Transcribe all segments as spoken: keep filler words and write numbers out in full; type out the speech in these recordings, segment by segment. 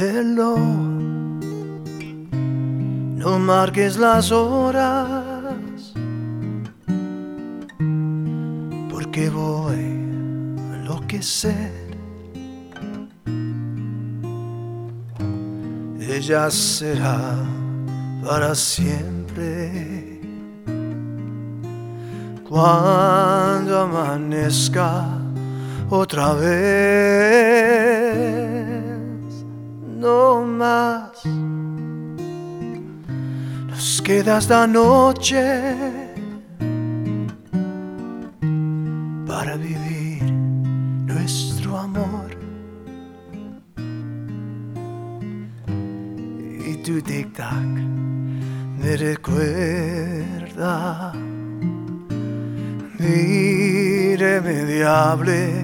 reloj, no marques las horas, porque voy a enloquecer. Ella será para siempre. Cuando amanezca otra vez, no más. Nos queda esta noche para vivir nuestro amor. Y tu tic-tac me recuerda mi irremediable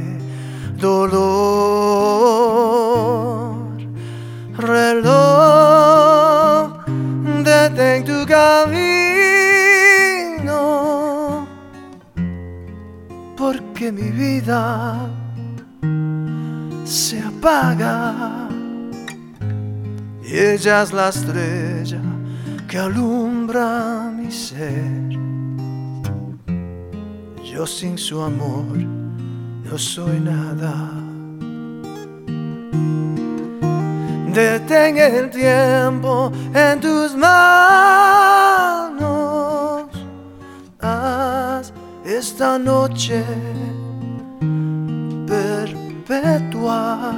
dolor. Reloj, detén tu camino, porque mi vida se apaga. Y ella es la estrella que alumbra mi ser. Yo sin su amor no soy nada. Detén el tiempo en tus manos. Haz esta noche perpetua,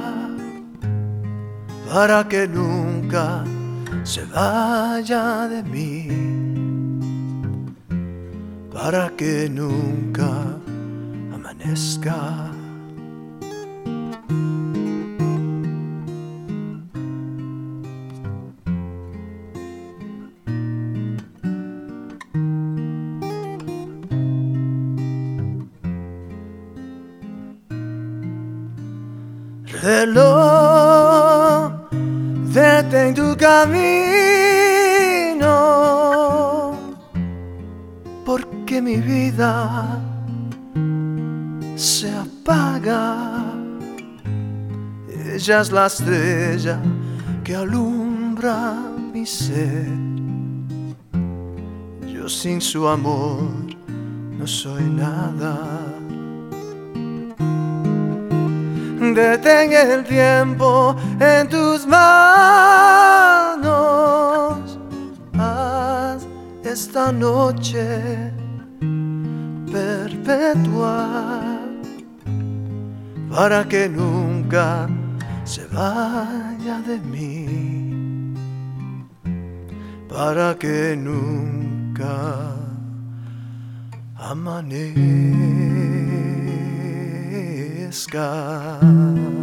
para que nunca se vaya de mí, para que nunca amanezca. Reloj, detén tu camino, porque mi vida se apaga. Ella es la estrella que alumbra mi ser. Yo sin su amor no soy nada. Detén el tiempo en tus manos. Haz esta noche perpetua, para que nunca se vaya de mí, para que nunca amanezca.